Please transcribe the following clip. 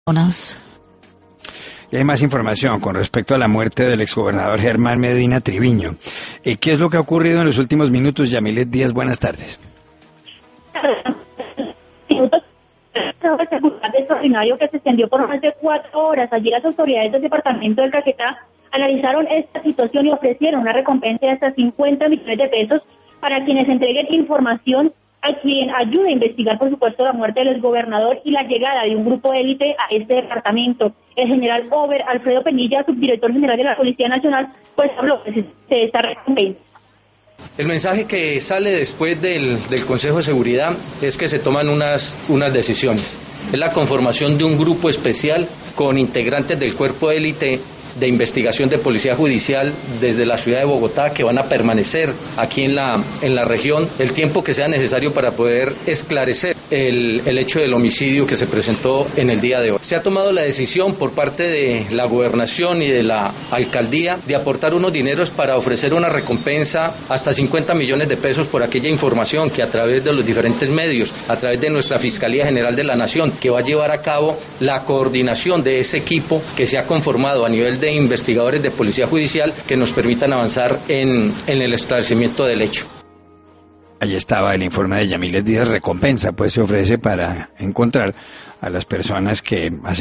personas. Y hay más información con respecto a la muerte del exgobernador Germán Medina Triviño. ¿Qué es lo que ha ocurrido en los últimos minutos? Yamilet Díaz, buenas tardes. Extraordinario que se extendió por más de 4 horas. Allí las autoridades del departamento del Caquetá analizaron esta situación y ofrecieron una recompensa de hasta 50 millones de pesos para quienes entreguen información a quien ayude a investigar, por supuesto, la muerte del exgobernador y la llegada de un grupo élite a este departamento. El general Over Alfredo Penilla, subdirector general de la Policía Nacional, pues habló de esta recompensa. El mensaje que sale después del Consejo de Seguridad es que se toman unas decisiones. Es la conformación de un grupo especial con integrantes del cuerpo élite de investigación de Policía Judicial desde la ciudad de Bogotá, que van a permanecer aquí en la región el tiempo que sea necesario para poder esclarecer el hecho del homicidio que se presentó en el día de hoy. Se ha tomado la decisión por parte de la gobernación y de la alcaldía de aportar unos dineros para ofrecer una recompensa hasta 50 millones de pesos por aquella información que a través de los diferentes medios, a través de nuestra Fiscalía General de la Nación, que va a llevar a cabo la coordinación de ese equipo que se ha conformado a nivel de investigadores de Policía Judicial, que nos permitan avanzar en el esclarecimiento del hecho. Allí estaba el informe de Yamilet Díaz. Recompensa pues se ofrece para encontrar a las personas que